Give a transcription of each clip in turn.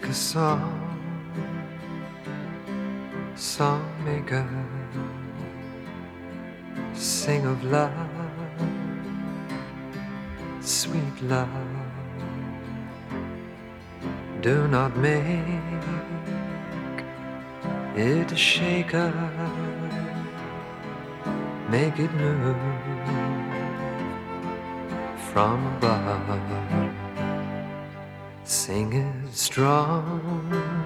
Make a song maker, sing of love, sweet love. Do not make it a shaker, make it move from above. Sing it strong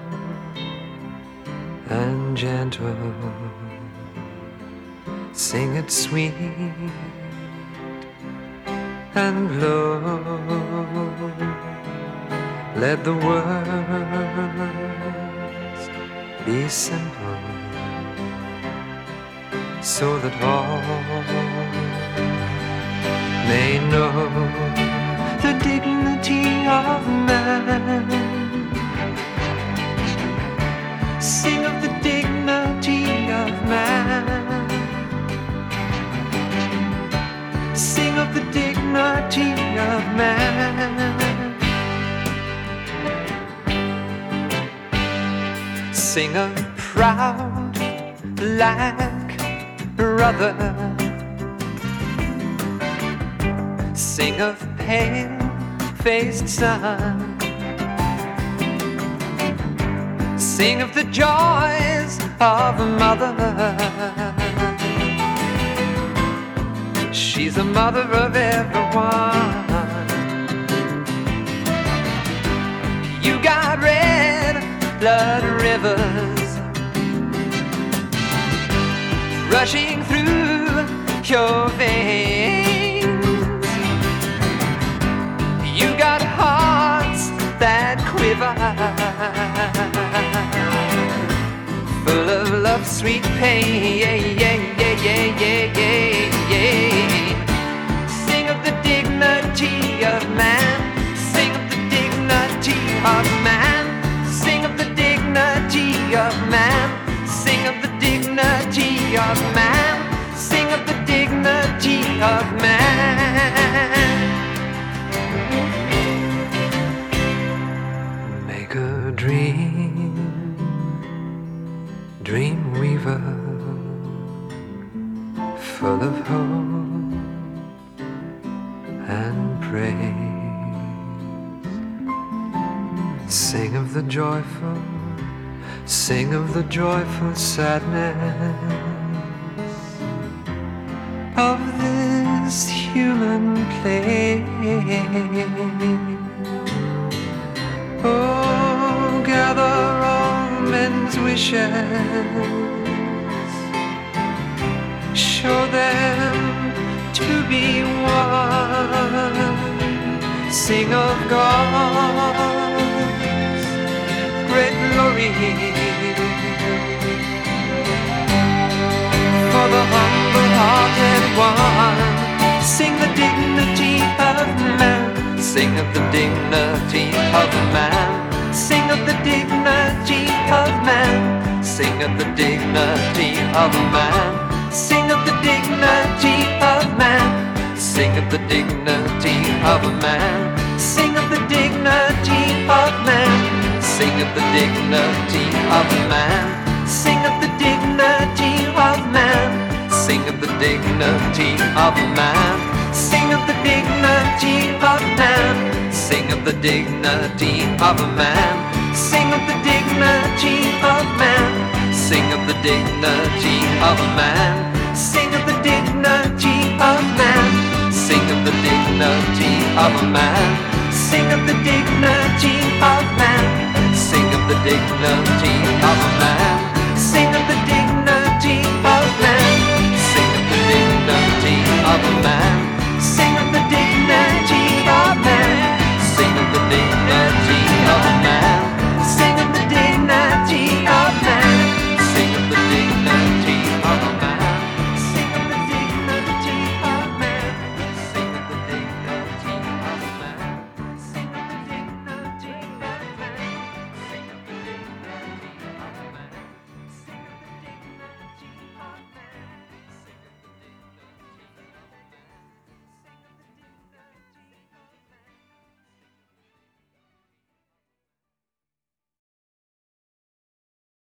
and gentle, sing it sweet and low. Let the words be simple, so that all may know the dignity of man. Sing of the dignity of man. Sing of the dignity of man. Sing of proud black brother. Sing of pale-faced son. Sing of the joys of a mother. She's the mother of everyone. You got red blood rivers rushing through your veins. You got hearts that quiver, full of love, sweet pain. Sing of the dignity of man. Sing of the dignity of man. Sing of the dignity of man. Sing of the dignity of man. Sing of the dignity of man. Make a dream weaver, full of hope and praise. Sing of the joyful, sing of the joyful sadness of this human place. Oh, gather all men's wishes, show them to be one. Sing of God's great glory, for the humble-hearted one. Sing the dignity of man. Sing of the dignity of man. Sing of the dignity of man. Sing of the dignity of man. Sing of the dignity of man. Sing of the dignity of man. Sing of the dignity of man. Sing of the dignity of man. Sing of the dignity of man. Sing of the dignity of man. Sing of the dignity of man. Sing of the dignity of man. Sing of the dignity of man. Sing of the dignity of man. Sing of the dignity of man. Sing of the dignity of man. Sing of the dignity of man. Sing of the dignity of man. Sing of the